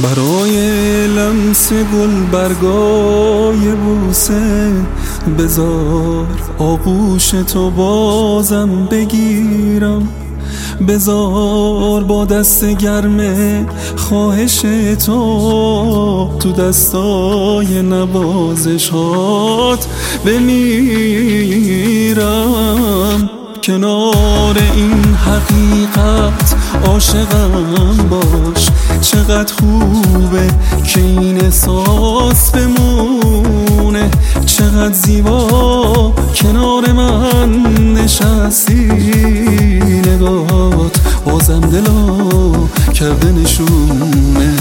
برای لمس گل برگای بوسه بذار آغوش تو بازم بگیرم، بذار با دست گرم خواهش تو دستای نوازشات بمیرم. کنار این حقیقت عاشقم باش، چقدر خوبه که این احساس بمونه، چقدر زیبا کنار من نشستی، نگاهات بازم دلو کرده نشونه.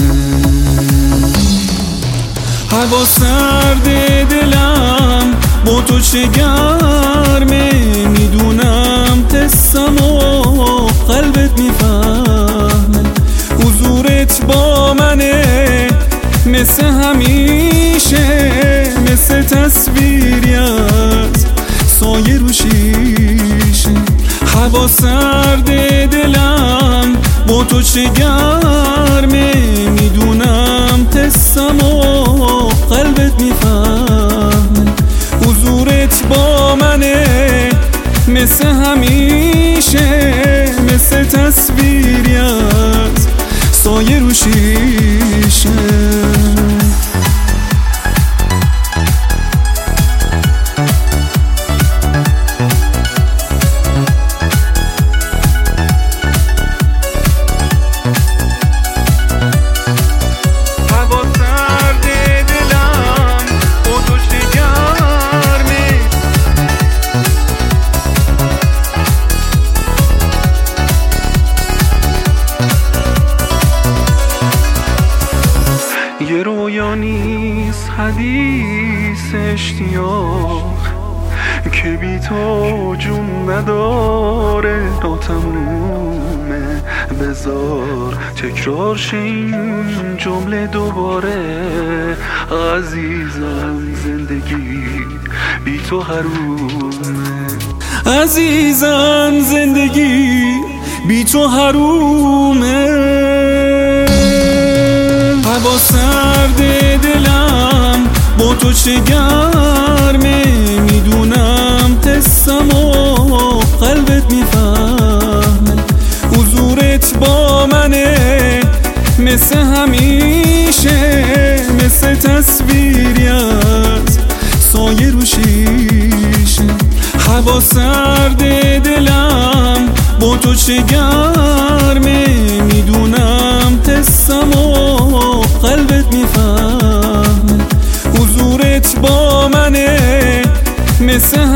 هوا سرد دلم با تو چه گرمه، میدونم حسم و قلبت میفهمه، حضورت با منه مثل همیشه، مثل تصویری از سایه رو شیشه. هوا سرد دلم با تو چه گرمه، میدونم حسم و قلبت میفهمه، حضورت با منه مثل همیشه، مثل تصویری از سایه رو شیشه. یه رویا نیست حدیث اشتیاق که بی تو جون نداره، ناتمومه بذار تکرار شه این جمله دوباره. عزیزم زندگی بی تو حرومه، عزیزم زندگی بی تو حرومه. هوا سرد دلم با تو چه گرمه، میدونم حسم و قلبت میفهمه، حضورت با منه مثل همیشه، مثل تصویری از سایه رو شیشه. هوا سرد دلم با تو چه گرمه، میدونم حسم و قلبت میفهمه، حضورت با منه مثل